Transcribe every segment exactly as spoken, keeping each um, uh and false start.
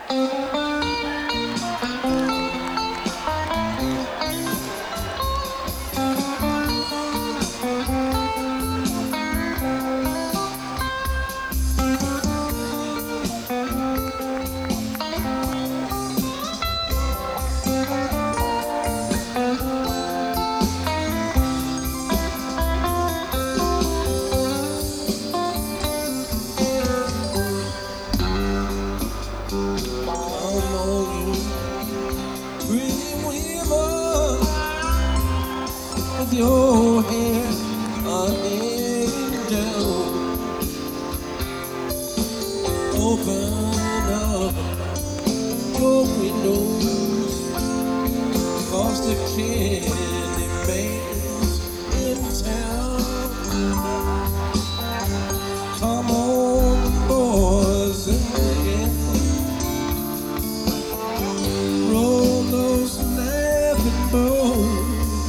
With your hair hanging down, open up your windows, 'cause the candy man's in town. Come on, boys and girls, roll those laughing bones.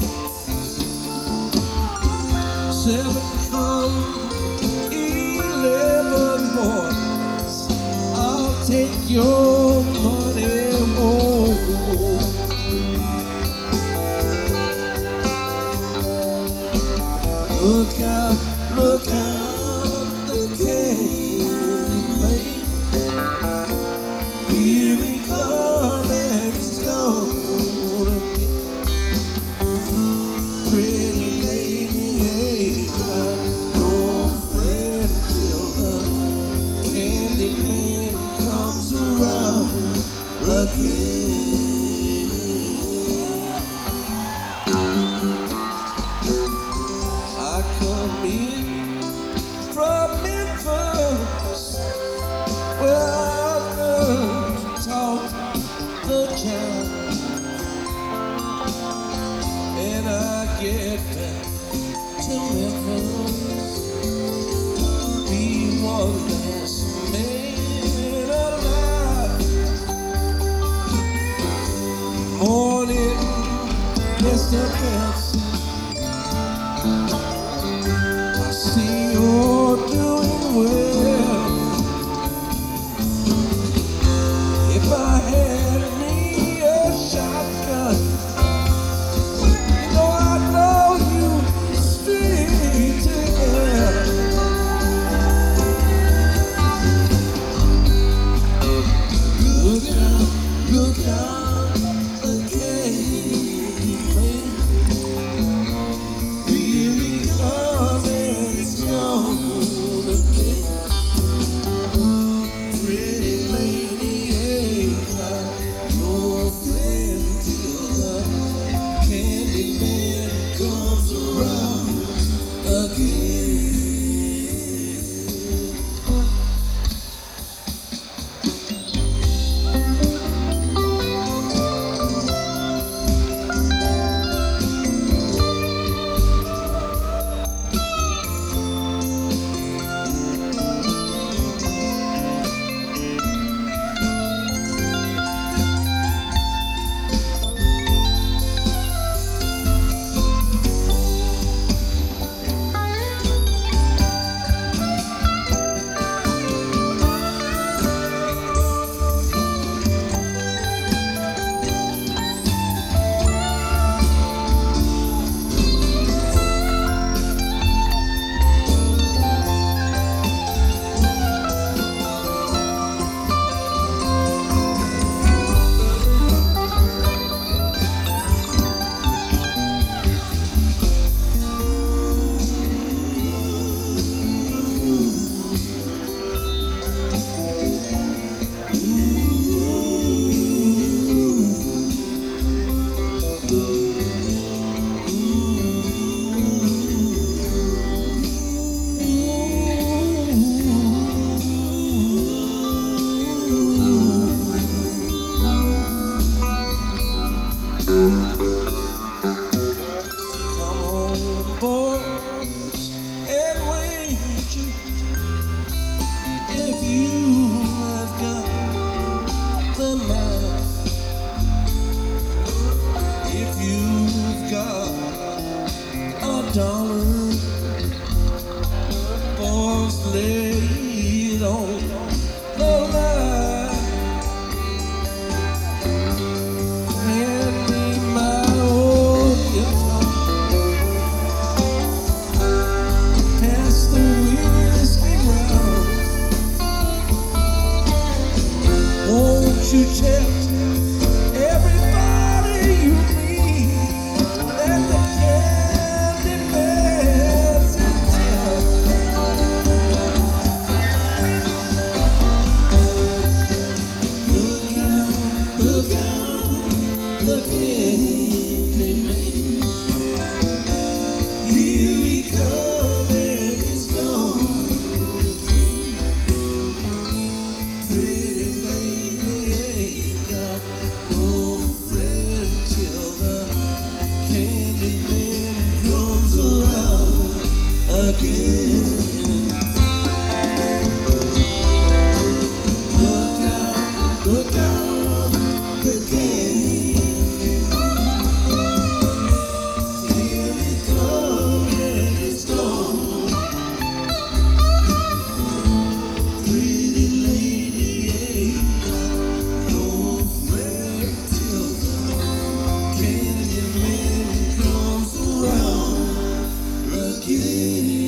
Seven come, eleven more. I'll take your money home. Look out, look out, the candy man. Here we come and it's gonna be pretty lady. Your friend till the candy man comes around again. I come in from Memphis, where I've learned to talk the town, and I get back to Memphis, be one last man alive. Morning, Mister Pepsi, I see you're doing well. If I had me a shotgun, you know I'd blow you straight to hell. Look out, look out, the candy man. Here he comes and it's gonna be pretty lady ain't right. you tell everybody you meet that the candy man's in town. Look out, look out, the candy man. Here he comes and he's gone. Pretty lady ain't got no friend till the candy man comes around again. Look out, look out, the candy. Here he comes and he's gone. Pretty lady ain't got no friend till the candy man comes around again.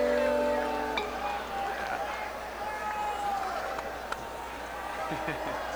Hehehe